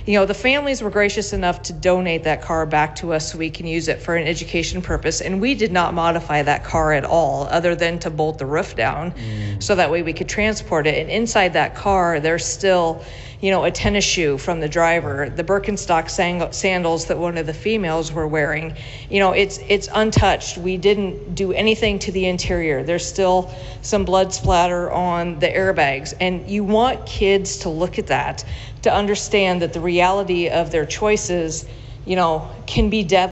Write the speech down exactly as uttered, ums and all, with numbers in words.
you know, the families were gracious enough to donate that car back to us so we can use it for an education purpose. And we did not modify that car at all, other than to bolt the roof down mm. so that way we could transport it. And inside that car, there's still, you know, a tennis shoe from the driver, the Birkenstock sang- sandals that one of the females were wearing. You know, it's it's untouched. We didn't do anything to the interior. There's still some blood splatter on the airbags. And you want kids to look at that, to understand that the reality of their choices, you know, can be deadly.